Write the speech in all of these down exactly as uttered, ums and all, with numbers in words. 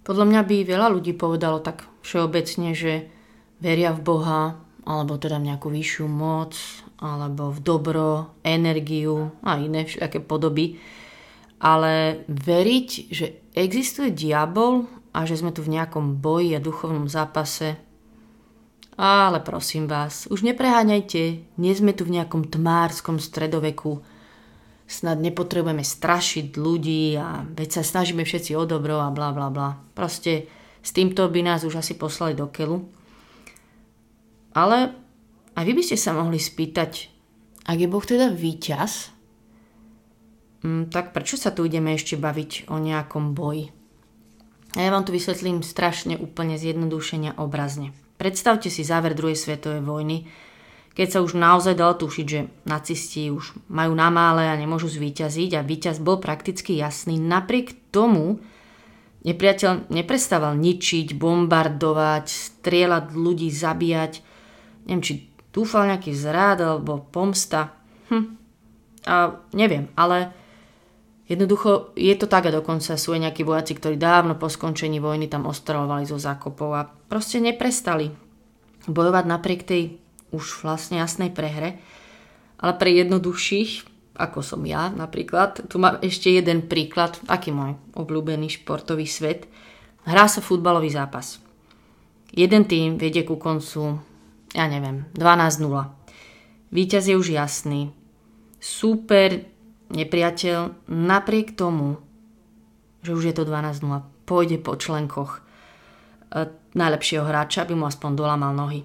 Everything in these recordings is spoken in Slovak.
Podľa mňa by veľa ľudí povedalo tak všeobecne, že veria v Boha, alebo teda v nejakú vyššiu moc, alebo v dobro, energiu a iné všaké podoby. Ale veriť, že existuje diabol a že sme tu v nejakom boji a duchovnom zápase, ale prosím vás, už nepreháňajte, nie sme tu v nejakom tmárskom stredoveku, snad nepotrebujeme strašiť ľudí a veď sa snažíme všetci o dobro a bla bla bla. Proste s týmto by nás už asi poslali do keľu. Ale aj vy by ste sa mohli spýtať, ak je Boh teda víťaz, tak prečo sa tu ideme ešte baviť o nejakom boji? A ja vám tu vysvetlím strašne úplne zjednodušenia obrazne. Predstavte si záver druhej svetovej vojny, keď sa už naozaj dalo tušiť, že nacisti už majú na mále a nemôžu zvíťaziť a víťaz bol prakticky jasný. Napriek tomu nepriateľ neprestával ničiť, bombardovať, strieľať ľudí, zabíjať. Neviem, či dúfal nejaký zrád alebo pomsta. Hm. A neviem, ale jednoducho je to tak a dokonca sú aj nejakí vojaci, ktorí dávno po skončení vojny tam ostreľovali zo zákopov a proste neprestali bojovať napriek tej už vlastne jasnej prehre. Ale pre jednoduchších, ako som ja napríklad, tu mám ešte jeden príklad, aký môj obľúbený športový svet. Hrá sa futbalový zápas. Jeden tým vedie ku koncu, ja neviem, dvanásť nula. Víťaz je už jasný. Súper, nepriateľ, napriek tomu, že už je to dvanásť nula, pôjde po členkoch e, najlepšieho hráča, aby mu aspoň dolamal nohy.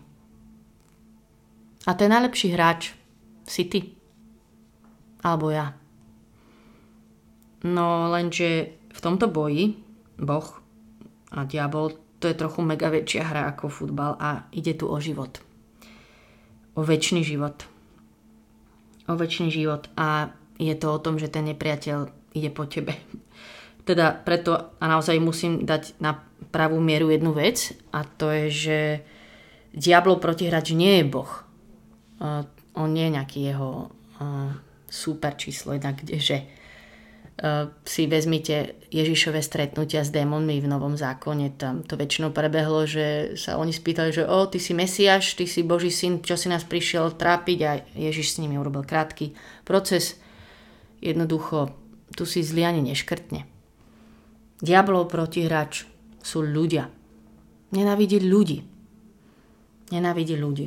A ten najlepší hráč si ty. Alebo ja. No lenže v tomto boji Boh a diabol, to je trochu mega väčšia hra ako futbal a ide tu o život. O večný život. O večný život a je to o tom, že ten nepriateľ ide po tebe. Teda preto a naozaj musím dať na pravú mieru jednu vec a to je, že diablov protihráč nie je Boh. Uh, on nie je nejaký jeho uh, super číslo, jednak kdeže uh, si vezmite Ježišové stretnutia s démonmi v Novom zákone, tam to väčšinou prebehlo, že sa oni spýtali, že o, ty si Mesiáš, ty si Boží syn, čo si nás prišiel trápiť a Ježiš s nimi urobil krátky proces. Jednoducho, tu si zlý ani neškrtne. Diablov protihráč sú ľudia. Nenávidí ľudí. Nenávidí ľudí.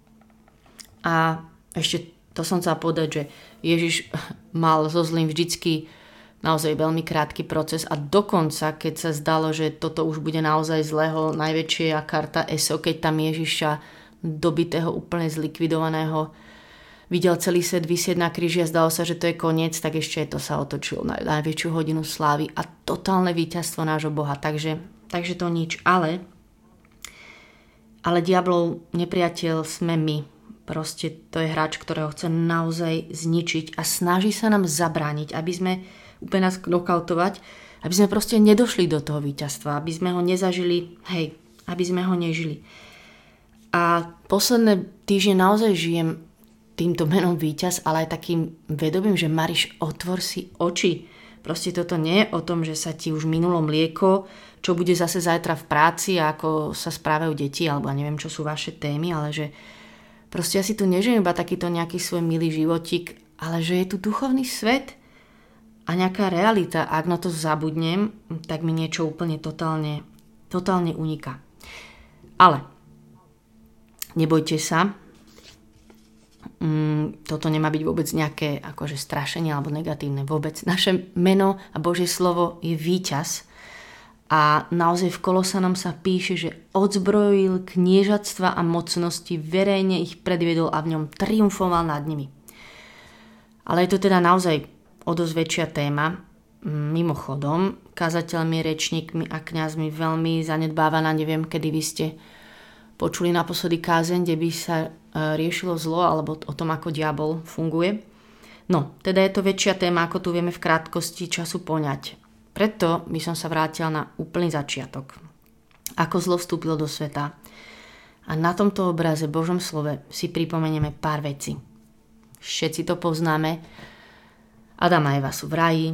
A ešte to som chcela povedať, že Ježiš mal so zlým vždycky naozaj veľmi krátky proces a dokonca, keď sa zdalo, že toto už bude naozaj zlého, najväčšia karta es o, keď tam Ježiša dobitého, úplne zlikvidovaného videl celý svet visieť na kríži a zdalo sa, že to je koniec, tak ešte to sa otočilo na najväčšiu hodinu slávy a totálne víťazstvo nášho Boha. Takže, takže to nič. Ale, ale diablov nepriateľ sme my. Proste to je hráč, ktorého chce naozaj zničiť a snaží sa nám zabrániť, aby sme úplne nás knokautovať, aby sme proste nedošli do toho víťazstva, aby sme ho nezažili, hej, aby sme ho nežili. A posledné týždne naozaj žijem týmto menom víťaz, ale aj takým vedomím, že Mariš, otvor si oči. Proste toto nie je o tom, že sa ti už minulo mlieko, čo bude zase zajtra v práci a ako sa správajú deti, alebo neviem, čo sú vaše témy, ale že proste ja si tu nežijem iba takýto nejaký svoj milý životík, ale že je tu duchovný svet a nejaká realita. Ak na to zabudnem, tak mi niečo úplne totálne, totálne uniká. Ale nebojte sa, mm, toto nemá byť vôbec nejaké akože strašenie alebo negatívne. Vôbec naše meno a Božie slovo je víťaz. A naozaj v Kolosanom sa píše, že odzbrojil kniežatstva a mocnosti, verejne ich predviedol a v ňom triumfoval nad nimi. Ale je to teda naozaj o dosť väčšia téma. Mimochodom, kazateľmi, rečníkmi a kňazmi veľmi zanedbávaná, neviem, kedy vy ste počuli naposledy kázeň, kde by sa riešilo zlo alebo o tom, ako diabol funguje. No, teda je to väčšia téma, ako tu vieme v krátkosti času poňať. Preto by som sa vrátila na úplný začiatok. Ako zlo vstúpilo do sveta. A na tomto obraze, Božom slove, si pripomenieme pár vecí. Všetci to poznáme. Adam a Eva sú v raji,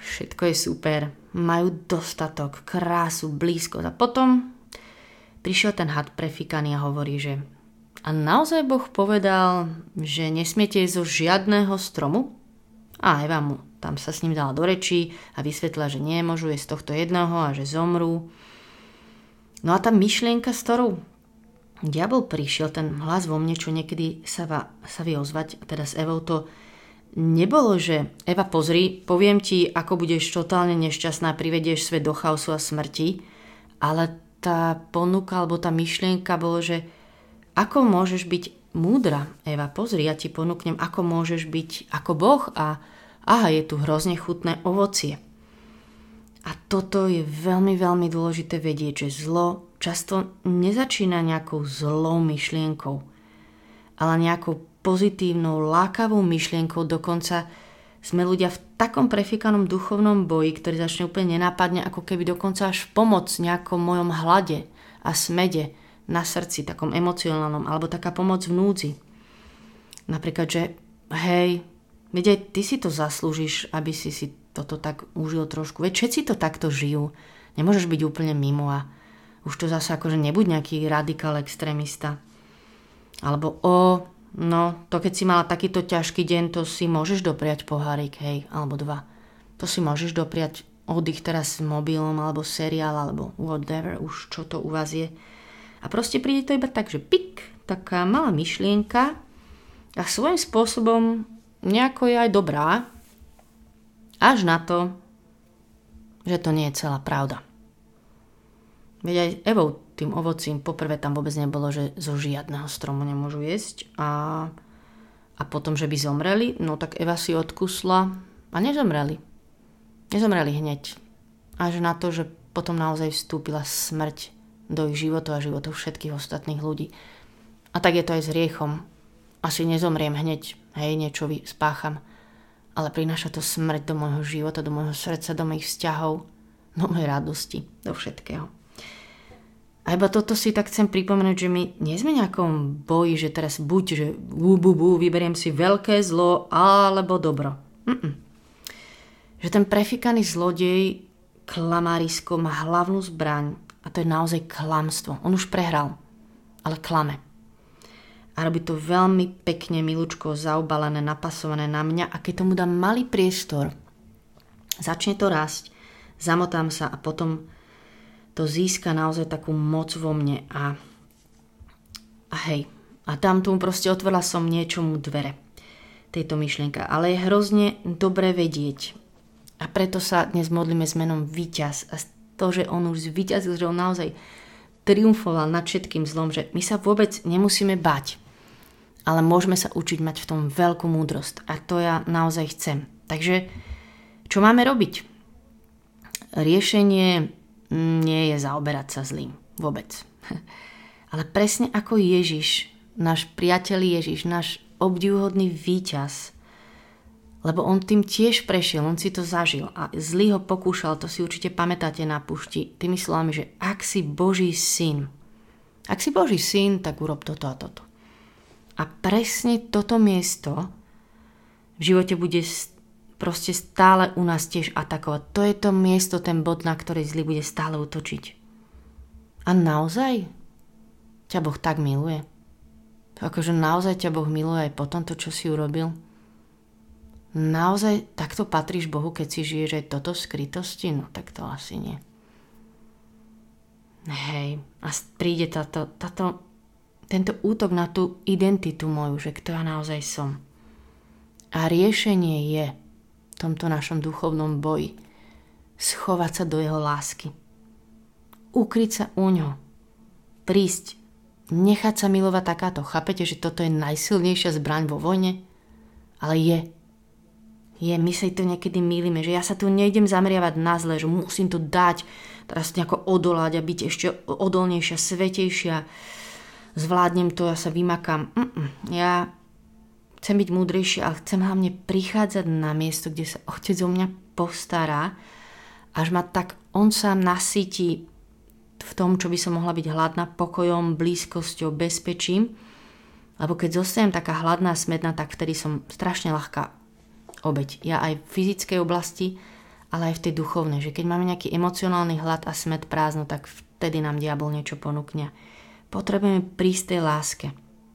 všetko je super, majú dostatok, krásu, blízkosť. A potom prišiel ten had prefikaný a hovorí, že a naozaj Boh povedal, že nesmiete jesť zo žiadneho stromu? A Eva mu tam sa s ním dala do rečí a vysvetlila, že nemôžu jesť z tohto jedného a že zomrú. No a tá myšlienka, s ktorou diabol prišiel, ten hlas vo mne, čo niekedy sa, va, sa vie ozvať, a teda s Evou to nebolo, že Eva, pozri, poviem ti, ako budeš totálne nešťastná, privedieš svet do chaosu a smrti, ale tá ponuka alebo tá myšlienka bolo, že ako môžeš byť múdra, Eva, pozri, ja ti ponúknem, ako môžeš byť ako Boh a aha, je tu hrozne chutné ovocie. A toto je veľmi, veľmi dôležité vedieť, že zlo často nezačína nejakou zlou myšlienkou, ale nejakou pozitívnou, lákavou myšlienkou. Dokonca sme ľudia v takom prefikanom duchovnom boji, ktorý začne úplne nenápadne, ako keby dokonca až pomoc nejakom mojom hlade a smede na srdci, takom emocionálnom, alebo taká pomoc v núdzi. Napríklad, že hej, veď aj ty si to zaslúžiš, aby si si toto tak užil trošku. Veď všetci to takto žijú. Nemôžeš byť úplne mimo a už to zase akože nebuď nejaký radikál extrémista. Alebo o, no, to keď si mala takýto ťažký deň, to si môžeš dopriať pohárik, hej, alebo dva. To si môžeš dopriať oddych teraz s mobilom, alebo seriál, alebo whatever, už čo to u vás je. A proste príde to iba tak, že pik, taká malá myšlienka a svojím spôsobom nejako je aj dobrá, až na to, že to nie je celá pravda. Veď aj Evou tým ovocím, poprvé tam vôbec nebolo, že zo žiadneho stromu nemôžu jesť a, a potom, že by zomreli, no tak Eva si odkusla a nezomreli. Nezomreli hneď. Až na to, že potom naozaj vstúpila smrť do ich životov a životov všetkých ostatných ľudí. A tak je to aj s hriechom. Asi nezomriem hneď, hej, niečo spácham, ale prináša to smrť do môjho života, do môjho srdca, do mojich vzťahov, do mojej radosti, do všetkého. A iba toto si tak chcem pripomenúť, že my nie sme nejakom boji, že teraz buď, že bú, bú, bú, vyberiem si veľké zlo alebo dobro. Mm-mm. Že ten prefikaný zlodej, klamárisko, má hlavnú zbraň a to je naozaj klamstvo. On už prehral, ale klame. A robí to veľmi pekne, milúčko, zaobalené, napasované na mňa a keď tomu dám malý priestor, začne to rásť, zamotám sa a potom to získa naozaj takú moc vo mne a, a hej, a tam tomu proste otvorila som niečomu dvere tejto myšlienka, ale je hrozne dobre vedieť a preto sa dnes modlíme s menom Víťaz a to, že on už zvíťazil, že on naozaj triumfoval nad všetkým zlom, že my sa vôbec nemusíme bať, ale môžeme sa učiť mať v tom veľkú múdrosť a to ja naozaj chcem. Takže čo máme robiť? Riešenie nie je zaoberať sa zlým. Vôbec. Ale presne ako Ježiš, náš priateľ Ježiš, náš obdivuhodný víťaz, lebo on tým tiež prešiel, on si to zažil a zlý ho pokúšal, to si určite pamätáte na púšti, tými slovami, že ak si Boží syn, ak si Boží syn, tak urob toto a toto. A presne toto miesto v živote bude proste stále u nás tiež atakovať. To je to miesto, ten bod, na ktorý zlý bude stále útočiť. A naozaj ťa Boh tak miluje? Akože naozaj ťa Boh miluje aj po tomto, čo si urobil? Naozaj takto patríš Bohu, keď si žiješ aj toto v skrytosti? No tak to asi nie. Hej, a príde táto, táto, tento útok na tú identitu moju, že kto ja naozaj som. A riešenie je v tomto našom duchovnom boji schovať sa do jeho lásky. Ukryť sa u ňo. Prísť. Nechať sa milovať takáto. Chápete, že toto je najsilnejšia zbraň vo vojne? Ale je. Je, my sa to niekedy mýlime, že ja sa tu nejdem zameriavať na zle, že musím to dať, teraz nejako odolať a byť ešte odolnejšia, svätejšia. Zvládnem to, ja sa vymakám. Mm-mm. Ja chcem byť múdrejší, ale chcem hlavne prichádzať na miesto, kde sa Otec o mňa postará, až ma tak on sám nasýti v tom, čo by som mohla byť hladná, pokojom, blízkosťou, bezpečím. Lebo keď zostanem taká hladná a smedná, tak vtedy som strašne ľahká obeť. Ja aj v fyzickej oblasti, ale aj v tej duchovnej, že keď máme nejaký emocionálny hlad a smäd prázdno, tak vtedy nám diabol niečo ponúkne. Potrebujeme prísť tej láske.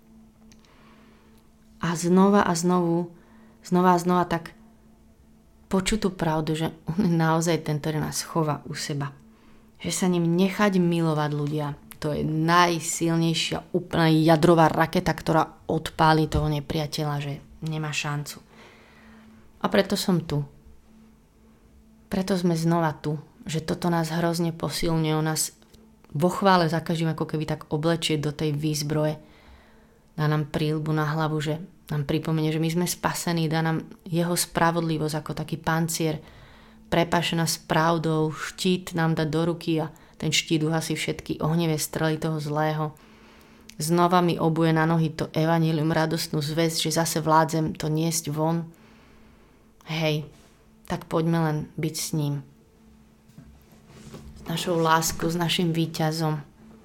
A znova a znovu, znova a znova tak počuť tú pravdu, že on je naozaj ten, ktorý nás chová u seba. Že sa ním nechať milovať ľudia, to je najsilnejšia úplná jadrová raketa, ktorá odpáli toho nepriateľa, že nemá šancu. A preto som tu. Preto sme znova tu, že toto nás hrozne posilňuje, on nás vo chvále za každým ako keby tak oblečie do tej výzbroje, dá nám príľbu na hlavu, že nám pripomenie, že my sme spasení, dá nám jeho spravodlivosť ako taký pancier, prepáše nás pravdou, štít nám dá do ruky a ten štít uhasí všetky ohnivé strely toho zlého. Znova mi obuje na nohy to evanjelium, radostnú zvesť, že zase vládzem to niesť von. Hej, tak poďme len byť s ním. S našou láskou, s našim víťazom.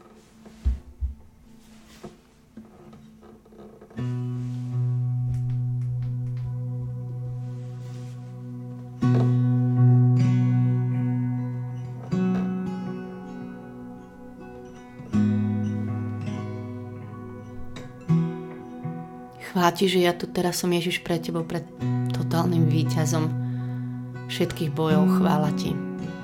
Chvála ti, že ja tu teraz som Ježiš pred tebou, pred totálnym víťazom všetkých bojov. Chvála ti.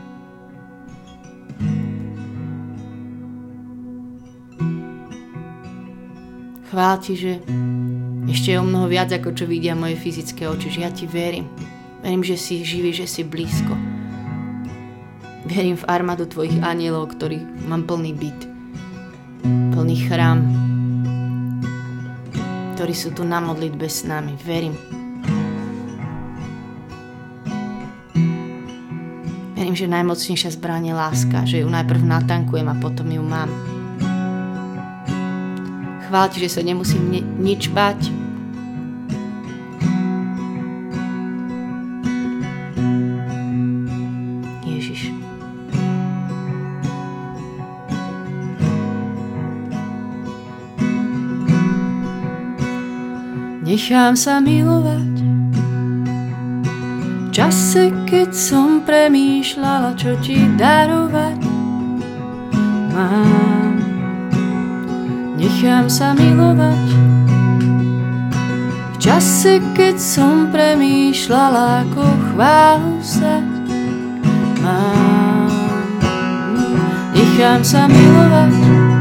Chvála ti, že ešte je o mnoho viac, ako čo vidia moje fyzické oči, že ja ti verím. Verím, že si živý, že si blízko. Verím v armádu tvojich anielov, ktorých mám plný byt, plný chrám, ktorí sú tu na modlitbe s nami. Verím. Verím, že najmocnejšia zbraň je láska, že ju najprv natankujem a potom ju mám. Chvála ti, že sa nemusím ni- nič báť. Ježiš. Nechám sa milovať v čase, keď som premýšľala, čo ti darovať mám. Nechám sa milovať v čase, keď som premýšľala, ako chválu sa mám. Nechám sa milovať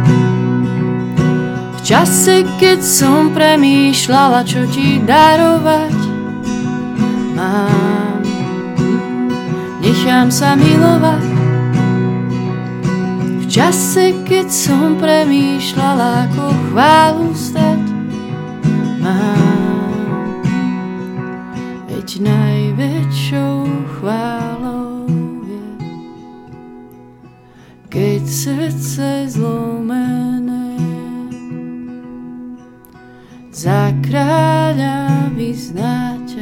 v čase, keď som premýšľala, čo ti darovať mám. Nechám sa milovať v čase, keď som premýšľala, ako chválu vzdať mám. Veď najväčšou chválou je, keď srdce zlomené za kráľa vyznáťa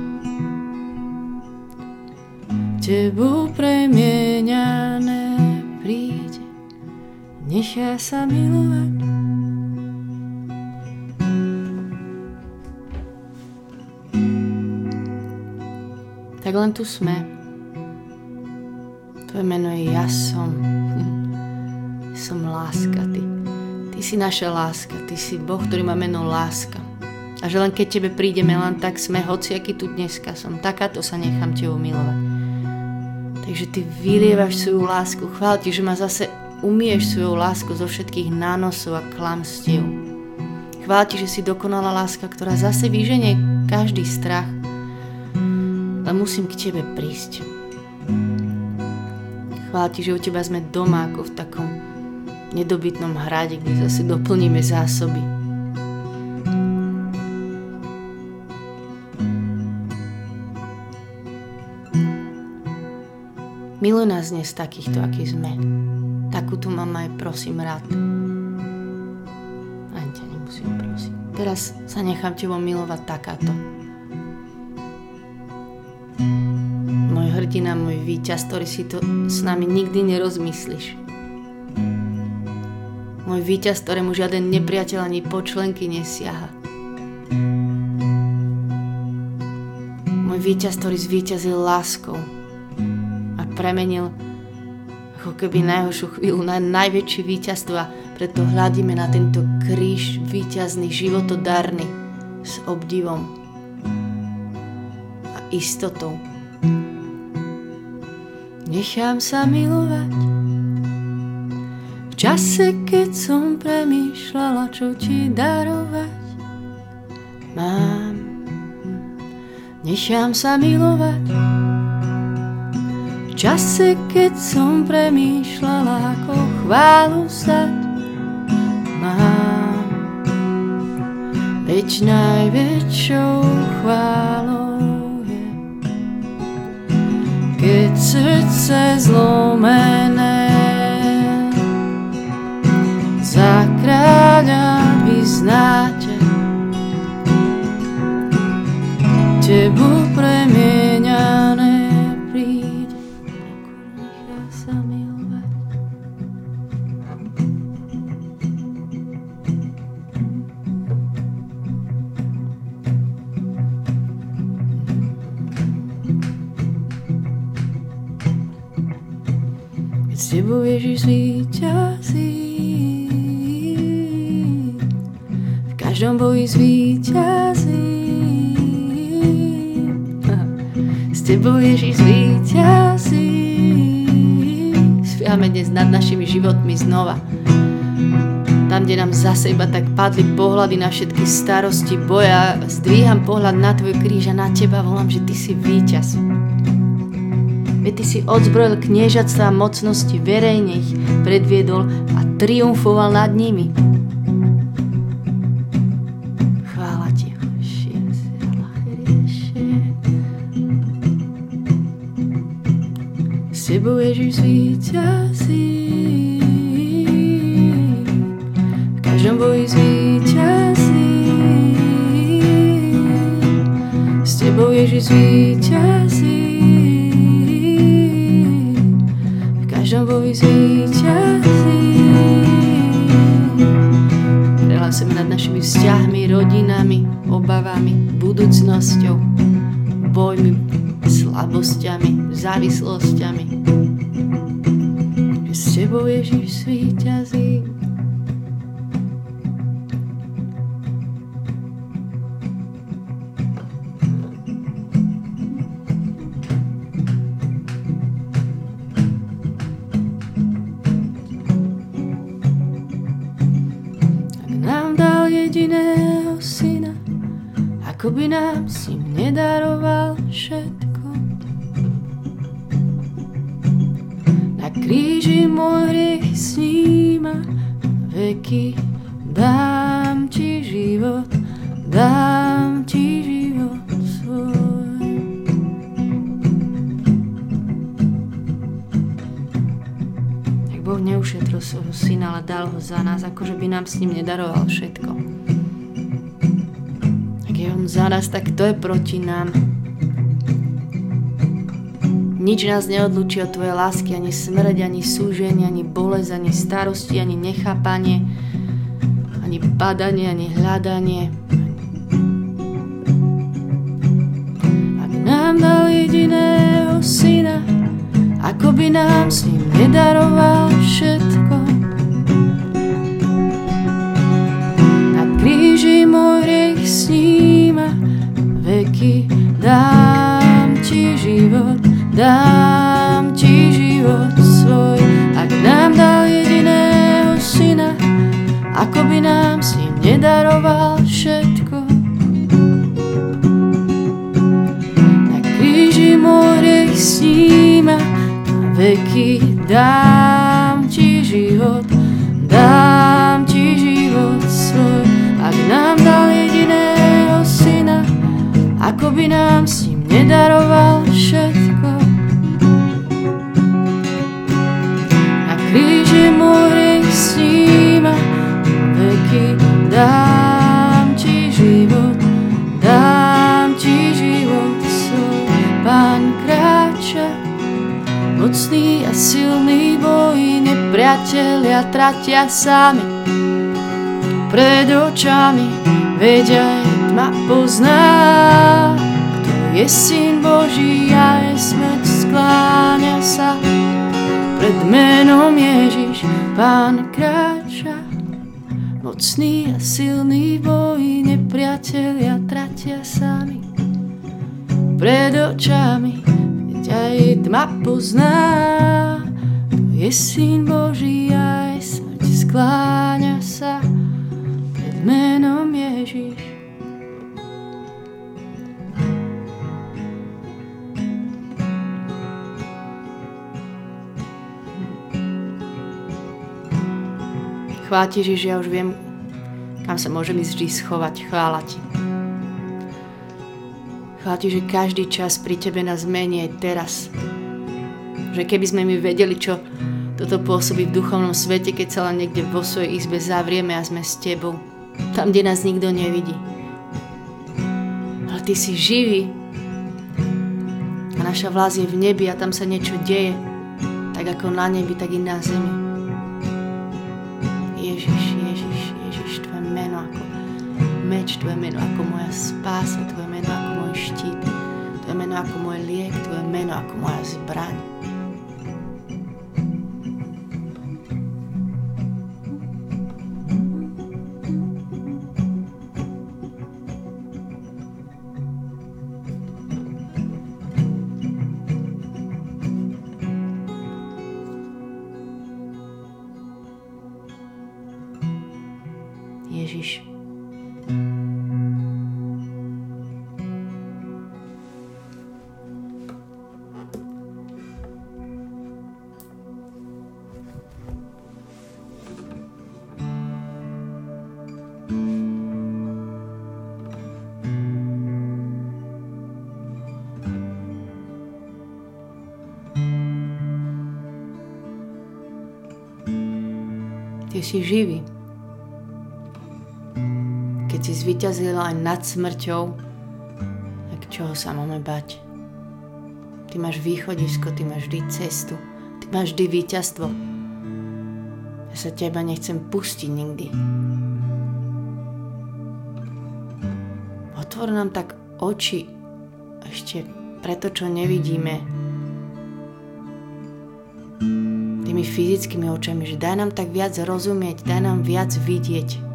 tebou premieňané príde, nechá sa milovať. Tak len tu sme. Tvoje meno je Ja som. Som láska, ty. Ty si naša láska, ty si Boh, ktorý má meno láska. A že len keď tebe prídeme, len tak sme, hoci aký tu dneska som, takáto sa nechám tebou milovať. Takže ty vylievaš svoju lásku. Chvála ti, že ma zase umieš svojou lásku zo všetkých nánosov a klamstiev. Chvála ti, že si dokonalá láska, ktorá zase vyženie každý strach. Ale musím k tebe prísť. Chvála ti, že u teba sme doma ako v takom nedobytnom hrade, kde zase doplníme zásoby. Miluj nás dnes takýchto, aký sme. Takú tu mám aj prosím rád. Ani ťa nemusím prosiť. Teraz sa nechám tebou milovať takáto. Môj hrdina, môj víťaz, ktorý si to s nami nikdy nerozmyslíš. Môj víťaz, ktorému žiaden nepriateľ ani počlenky nesiaha. Môj víťaz, ktorý zvíťazil láskou. premenil ako keby najhoršiu chvíľu na najväčšie víťazstvo a preto hľadíme na tento kríž víťazný, životodarný s obdivom a istotou. Nechám sa milovať v čase, keď som premýšľala, čo ti darovať mám. Nechám sa milovať v čase, keď som premýšľala, ako chválu zdať mám. Veď najväčšou chválou je, keď srdce zlomené za kráľa vyznáte, tebou premieňané príde, nechá sa milovať. Keď s tebou Ježiš zvíťazí, v každom boji zvíťazí. S tebou Ježiš zvíťazí. Spievame dnes nad našimi životmi znova. Tam, kde nám zase iba tak padli pohľady na všetky starosti, boja, zdvíham pohľad na tvoj kríž a na teba volám, že ty si víťaz. Veď ty si odzbrojil kniežatstva a mocnosti, verejne ich predviedol a triumfoval nad nimi. Chvála ti. S tebou Ježiš zvíťazí, v každom boji zvíťazí. S tebou Ježiš zvíťazí, v každom boji zvíťazí. Prehlasujeme nad našimi vzťahmi, rodinami, obavami, budúcnosťou, bojmi, slabosťami, závislosťami. S tebou Ježiš zvíťazí. Ak nám dal jediného syna, ako by nám s ním nedaroval všetko. Na kríži môj hriech sníma, veky dám ti život, dám ti život svoj. Tak Boh neušetril svojho syna, ale dal ho za nás, akože by nám s ním nedaroval všetko. Ak je on za nás, tak to je proti nám. Nič nás neodlúči od tvojej lásky, ani smrť, ani súženie, ani bolesť, ani starosti, ani nechápanie, ani padanie, ani hľadanie. Ak nám dal jediného syna, ako by nám s ním nedaroval všetko. Na kríži môj hriech sníma, veky dám ti život, dám ti život svoj. Ak nám dal jediného syna, ako by nám s ním nedaroval všetko. Na kríži môj hriech sníma, veky dám ti život, dám ti život svoj. Ak nám dal jediného syna, ako by nám s ním nedaroval všetko. Kríži môj hriech sníma, veky dám ti život, dám ti život svoj. Pán kráča, mocný a silný boj, nepriatelia tratia sami pred očami, veď aj tma pozná, kto je syn Boží a je smrť skláňa sa pred menom Ježiš, Pán kráča. Mocný a silný boj, nepriatelia tratia sami pred očami, keď aj tma pozná. To je Syn Boží, aj smrť skláňa sa pred menom Ježiš. Chvála ti, Ježiš, ja už viem, kam sa môžem ísť vždy schovať. Chvála ti. Chvála ti, že každý čas pri tebe nás mení aj teraz. Že keby sme my vedeli, čo toto pôsobí v duchovnom svete, keď sa len niekde vo svojej izbe zavrieme a sme s tebou. Tam, kde nás nikto nevidí. Ale ty si živý. A naša vlast je v nebi a tam sa niečo deje. Tak ako na nebi, tak i na zemi. Ježiš, Ježiš, Ježiš, tvoje meno ako meč, tvoje meno ako moja spása, tvoje meno ako môj štít, tvoje meno ako môj liek, tvoje meno ako moja zbraň. Ježiš. Ty si živý. Keď si zvíťazila aj nad smrťou, tak čoho sa máme bať? Ty máš východisko, ty máš vždy cestu, ty máš vždy víťazstvo. Ja sa teba nechcem pustiť nikdy. Otvor nám tak oči ešte pre to, čo nevidíme, tými fyzickými očami, že daj nám tak viac rozumieť, daj nám viac vidieť.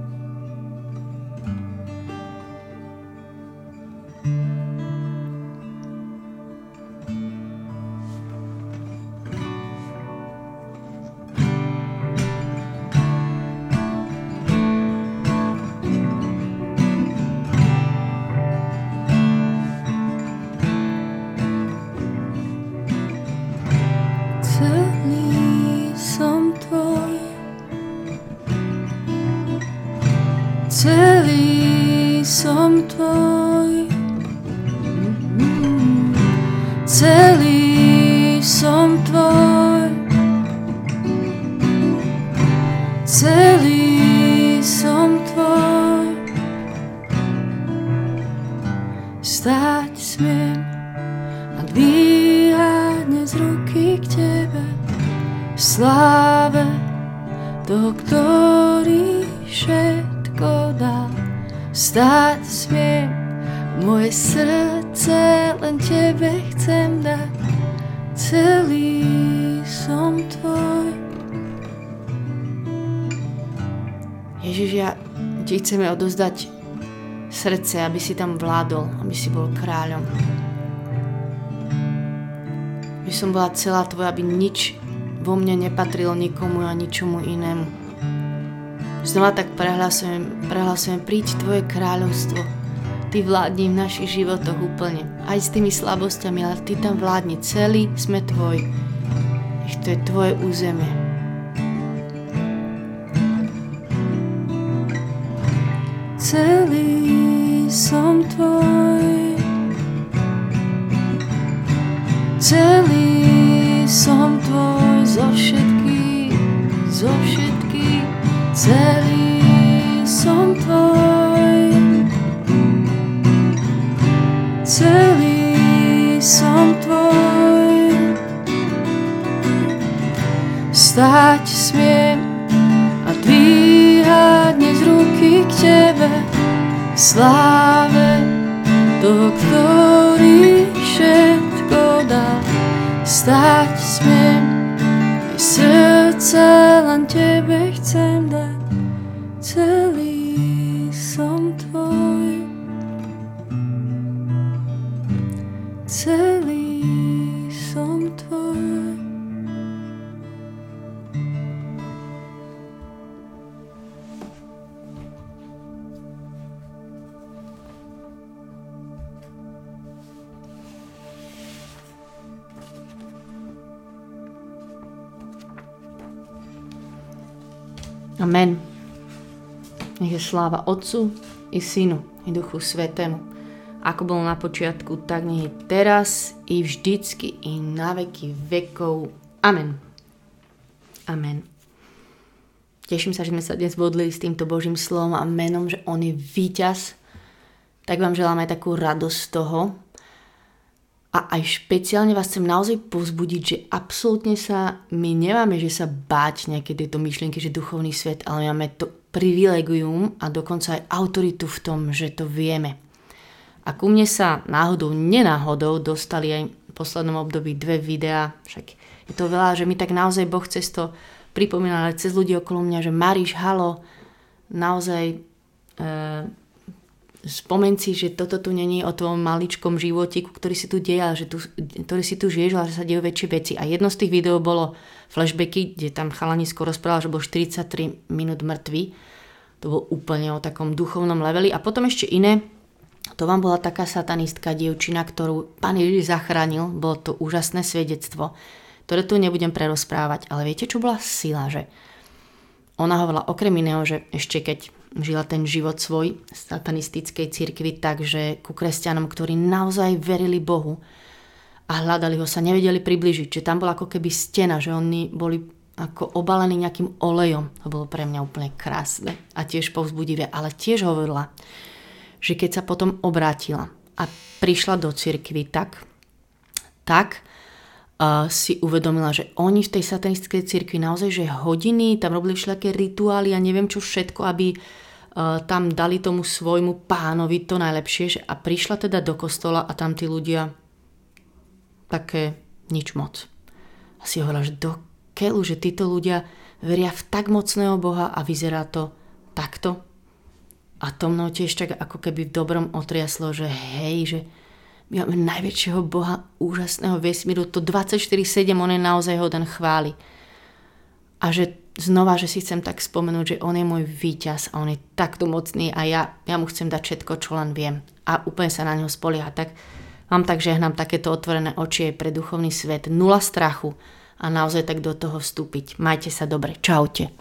Celý som tvoj, celý som tvoj, celý som tvoj. Stáť smiem a dvíhať dnes ruky k tebe v sláve toho, ktorý všetko dal. Stáť smiem, moje srdce len tebe chcem dať, celý som tvoj. Ježiš, ja ti chceme odozdať srdce, aby si tam vládol, aby si bol kráľom. Aby som bola celá tvoja, aby nič vo mne nepatrilo nikomu a ničomu inému. Znova tak prehlasujem, prehlasujem, príď tvoje kráľovstvo. Ty vládni v našich životoch úplne. Aj s tými slabosťami, ale ty tam vládni. Celý sme tvoj. Nech to je tvoje územie. Celý som tvoj. Celý som tvoj zo všetkých, zo všetkých. Celý som tvoj, celý som tvoj. Stáť smiem a dvíhať dnes ruky k tebe v sláve toho, ktorý všetko dal. Stáť smiem, aj srdce len tebe chcem dať, celý som tvoj, celý som tvoj. Amen. Nech je sláva Otcu i Synu i Duchu Svätému, ako bolo na počiatku, tak nech je teraz i vždycky i na veky vekov. Amen. Amen. Teším sa, že sme sa dnes modlili s týmto Božím slovom a menom, že On je víťaz. Tak vám želám aj takú radosť z toho. A aj špeciálne vás chcem naozaj povzbudiť, že absolútne sa, my nemáme, že sa báť nejaké tieto myšlienky, že duchovný svet, ale máme to privilegium a dokonca aj autoritu v tom, že to vieme. A ku mne sa náhodou, nenáhodou dostali aj v poslednom období dve videá, však je to veľa, že mi tak naozaj Boh cez to pripomínal aj cez ľudí okolo mňa, že Mariš, halo, naozaj e, spomeň si, že toto tu není o tvojom maličkom životíku, ktorý si tu deje, že tu, ktorý si tu žiješ, ale že sa dejú väčšie veci. A jedno z tých videí bolo flashbacky, kde tam chalanisko rozprával, že bol štyridsaťtri minút mŕtvy. To bol úplne o takom duchovnom leveli. A potom ešte iné, to vám bola taká satanistka dievčina, ktorú Pán Ježiš zachránil. Bolo to úžasné svedectvo, ktoré tu nebudem prerozprávať. Ale viete, čo bola sila? Že ona hovorila okrem iného, že ešte keď žila ten život svoj v satanistickej cirkvi, takže ku kresťanom, ktorí naozaj verili Bohu a hľadali ho, sa nevedeli priblížiť. Že tam bola ako keby stena, že oni boli ako obalení nejakým olejom. To bolo pre mňa úplne krásne a tiež povzbudivé. Ale tiež hovorila, že keď sa potom obrátila a prišla do cirkvi, tak, tak uh, si uvedomila, že oni v tej satanistickej cirkvi naozaj, že hodiny, tam robili všelijaké rituály a neviem čo všetko, aby uh, tam dali tomu svojmu pánovi to najlepšie. Že, a prišla teda do kostola a tam tí ľudia také nič moc. A si hovorila, že do keľu, že títo ľudia veria v tak mocného Boha a vyzerá to takto. A to mnou tiež tak ako keby v dobrom otriaslo, že hej, že my máme najväčšieho Boha, úžasného vesmíru, to dvadsaťštyri sedem, on je naozaj hoden chvály. A že znova, že si chcem tak spomenúť, že on je môj víťaz a on je takto mocný a ja, ja mu chcem dať všetko, čo len viem. A úplne sa na neho spoliehať. Tak vám tak žehnám takéto otvorené oči pre duchovný svet, nula strachu a naozaj tak do toho vstúpiť. Majte sa dobre, čaute.